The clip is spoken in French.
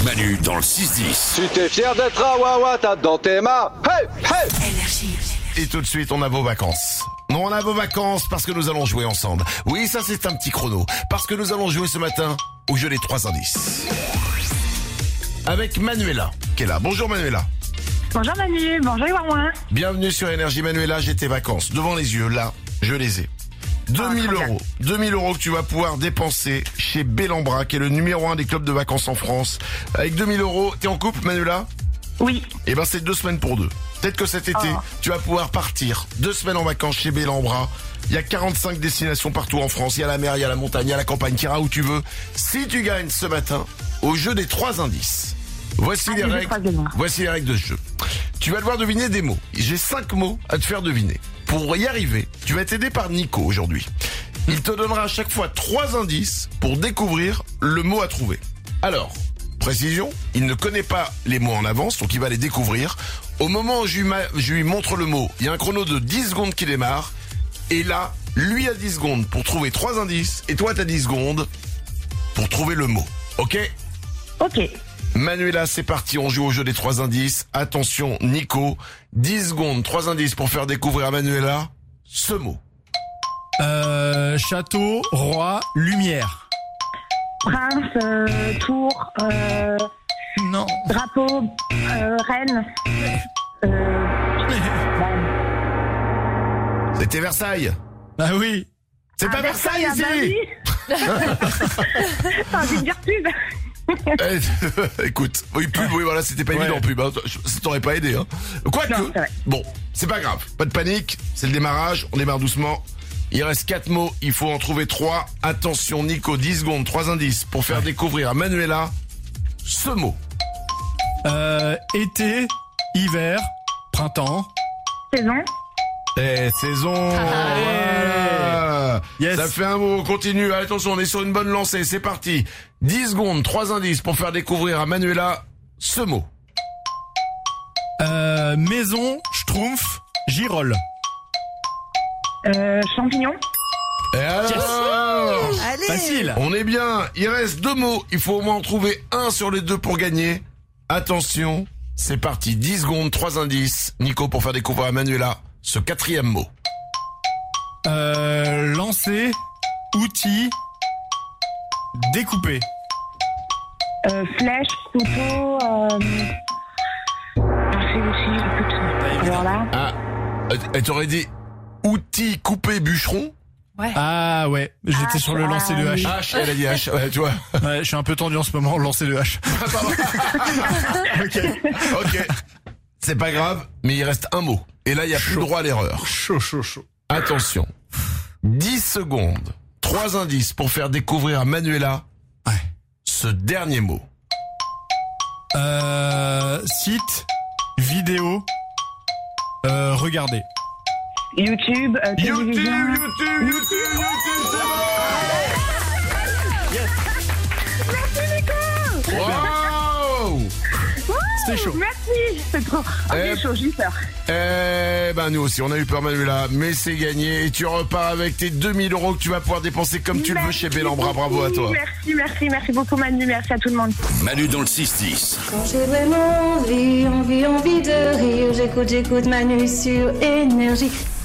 Manu dans le 6-10. Si t'es fier d'être un Wawa, t'as dans tes mains. Hey, hey. Et tout de suite, on a vos vacances. Non, on a vos vacances parce que nous allons jouer ensemble. Oui, ça c'est un petit chrono. Parce que nous allons jouer ce matin au jeu des 3 indices. Avec Manuela, qui est là. Bonjour Manuela. Bonjour Manu, bonjour Wawa. Bienvenue sur Énergie Manuela, j'ai tes vacances. Devant les yeux, là, je les ai. 2000 euros. 2000 euros que tu vas pouvoir dépenser chez Bellambra, qui est le numéro 1 des clubs de vacances en France. Avec 2000 euros, t'es en couple Manuela? Oui. Eh ben c'est 2 semaines pour 2. Peut-être que cet été, tu vas pouvoir partir 2 semaines en vacances chez Bellambra. Il y a 45 destinations partout en France. Il y a la mer, il y a la montagne, il y a la campagne. Tu iras où tu veux. Si tu gagnes ce matin au jeu des 3 indices. Voici les règles. Voici les règles de ce jeu. Tu vas devoir deviner des mots. J'ai 5 mots à te faire deviner. Pour y arriver, tu vas être aidé par Nico aujourd'hui. Il te donnera à chaque fois 3 indices pour découvrir le mot à trouver. Alors, précision, il ne connaît pas les mots en avance, donc il va les découvrir. Au moment où je lui montre le mot, il y a un chrono de 10 secondes qui démarre. Et là, lui a 10 secondes pour trouver 3 indices. Et toi, t'as 10 secondes pour trouver le mot. Ok ? Ok. Manuela, c'est parti, on joue au jeu des 3 indices. Attention, Nico, 10 secondes, 3 indices pour faire découvrir à Manuela ce mot. Château, roi, lumière. Prince, tour, Non. drapeau, reine. C'était Versailles. Ah oui. C'est pas Versailles ici. T'as envie de dire pub. Écoute, oui, pub, oui, voilà, c'était pas évident, pub, hein. Ça t'aurait pas aidé, hein. Quoique, Non, c'est vrai. bon, c'est pas grave, pas de panique, c'est le démarrage, on démarre doucement. Il reste 4 mots, il faut en trouver 3. Attention, Nico, 10 secondes, 3 indices pour faire découvrir à Manuela ce mot. Été, hiver, printemps. Saison. Saison. Voilà. Yes. Ça fait un mot, on continue. Attention, on est sur une bonne lancée, c'est parti. 10 secondes, 3 indices pour faire découvrir à Manuela ce mot. Maison, schtroumpf, girole. Champignon. Et alors Allez. Facile. On est bien, il reste 2 mots, il faut au moins en trouver un sur les 2 pour gagner. Attention, c'est parti, 10 secondes, 3 indices. Nico pour faire découvrir à Manuela ce 4e mot. Lancer, outil, découper. Flèche, couteau. Écoute. Alors là. Ah, elle t'aurait dit outil coupé bûcheron. Ouais. Ah ouais, j'étais sur le lancer de hache. H, elle a dit H, ouais, tu vois. Ouais, je suis un peu tendu en ce moment, lancer de hache. Ok. C'est pas grave, mais il reste un mot. Et là, il y a plus droit à l'erreur. Chaud. Attention. 10 secondes. 3 indices pour faire découvrir à Manuela ce dernier mot. Site, vidéo, regardez. YouTube, télévision. YouTube, c'est bon. Wow. C'était chaud. Merci, c'est trop. C'est chaud, j'ai eu peur. Nous aussi, on a eu peur Manuela, mais c'est gagné. Et tu repars avec tes 2000 euros que tu vas pouvoir dépenser comme tu le veux chez Bellambra. Bravo à toi. Merci beaucoup Manu, merci à tout le monde. Manu dans le 6-10. Quand j'ai vraiment envie de rire, j'écoute Manu sur Énergie.